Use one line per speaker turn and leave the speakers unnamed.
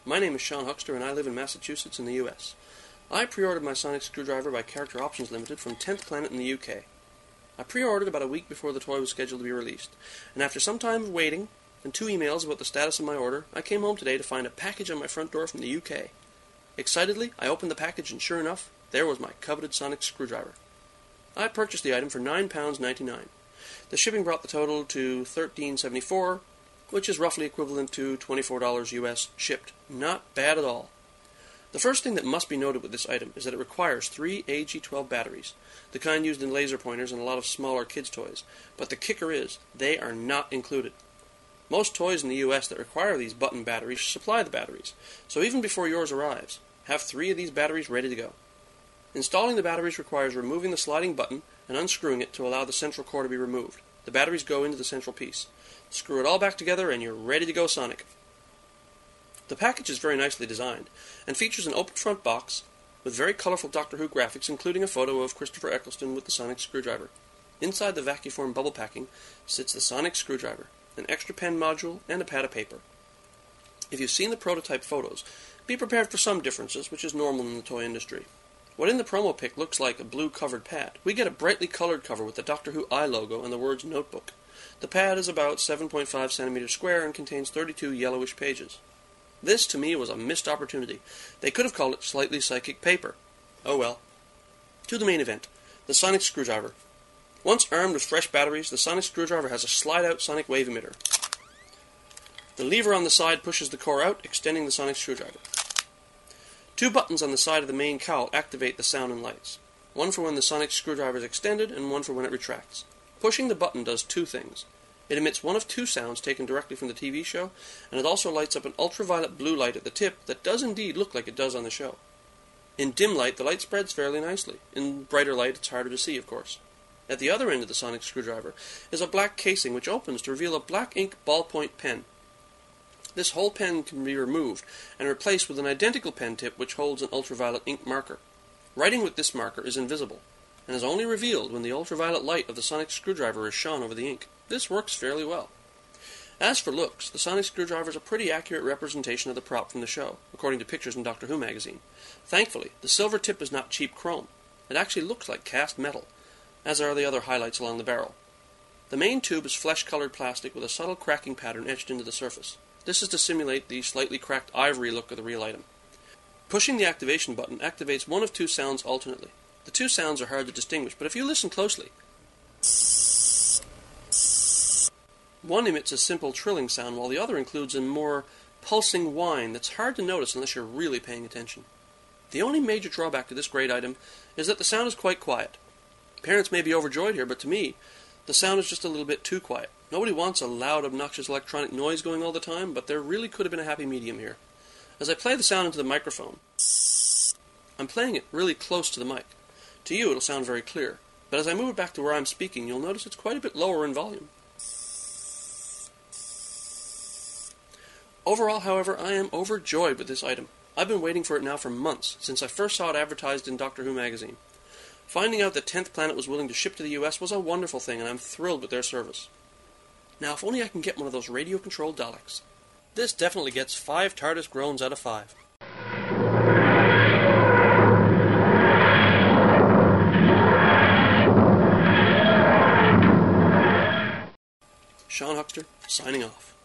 My name is Sean Huckster, and I live in Massachusetts in the U.S. I pre-ordered my sonic screwdriver by Character Options Limited from 10th Planet in the UK. I pre-ordered about a week before the toy was scheduled to be released, and after some time of waiting and 2 emails about the status of my order, I came home today to find a package on my front door from the UK. Excitedly, I opened the package, and sure enough, there was my coveted sonic screwdriver. I purchased the item for £9.99. The shipping brought the total to $13.74, which is roughly equivalent to $24 US shipped. Not bad at all. The first thing that must be noted with this item is that it requires 3 AG12 batteries, the kind used in laser pointers and a lot of smaller kids' toys, but the kicker is, they are not included. Most toys in the US that require these button batteries supply the batteries, so even before yours arrives, have 3 of these batteries ready to go. Installing the batteries requires removing the sliding button and unscrewing it to allow the central core to be removed. The batteries go into the central piece. Screw it all back together and you're ready to go sonic. The package is very nicely designed and features an open front box with very colorful Doctor Who graphics, including a photo of Christopher Eccleston with the sonic screwdriver. Inside the vacuform bubble packing sits the sonic screwdriver, an extra pen module, and a pad of paper. If you've seen the prototype photos, be prepared for some differences, which is normal in the toy industry. What in the promo pic looks like a blue covered pad, we get a brightly colored cover with the Doctor Who eye logo and the words Notebook. The pad is about 7.5 centimeters square and contains 32 yellowish pages. This, to me, was a missed opportunity. They could have called it slightly psychic paper. Oh well. To the main event, the sonic screwdriver. Once armed with fresh batteries, the sonic screwdriver has a slide-out sonic wave emitter. The lever on the side pushes the core out, extending the sonic screwdriver. 2 buttons on the side of the main cowl activate the sound and lights. One for when the sonic screwdriver is extended, and one for when it retracts. Pushing the button does 2 things. It emits one of 2 sounds taken directly from the TV show, and it also lights up an ultraviolet blue light at the tip that does indeed look like it does on the show. In dim light, the light spreads fairly nicely. In brighter light, it's harder to see, of course. At the other end of the sonic screwdriver is a black casing which opens to reveal a black ink ballpoint pen. This whole pen can be removed and replaced with an identical pen tip which holds an ultraviolet ink marker. Writing with this marker is invisible, and is only revealed when the ultraviolet light of the sonic screwdriver is shone over the ink. This works fairly well. As for looks, the sonic screwdriver is a pretty accurate representation of the prop from the show, according to pictures in Doctor Who magazine. Thankfully, the silver tip is not cheap chrome. It actually looks like cast metal, as are the other highlights along the barrel. The main tube is flesh-colored plastic with a subtle cracking pattern etched into the surface. This is to simulate the slightly cracked ivory look of the real item. Pushing the activation button activates one of 2 sounds alternately. The 2 sounds are hard to distinguish, but if you listen closely, one emits a simple trilling sound, while the other includes a more pulsing whine that's hard to notice unless you're really paying attention. The only major drawback to this great item is that the sound is quite quiet. Parents may be overjoyed here, but to me, the sound is just a little bit too quiet. Nobody wants a loud, obnoxious electronic noise going all the time, but there really could have been a happy medium here. As I play the sound into the microphone, I'm playing it really close to the mic. To you, it'll sound very clear, but as I move it back to where I'm speaking, you'll notice it's quite a bit lower in volume. Overall, however, I am overjoyed with this item. I've been waiting for it now for months, since I first saw it advertised in Doctor Who magazine. Finding out that 10th Planet was willing to ship to the US was a wonderful thing, and I'm thrilled with their service. Now, if only I can get one of those radio-controlled Daleks. This definitely gets 5 TARDIS groans out of 5. Sean Huckster, signing off.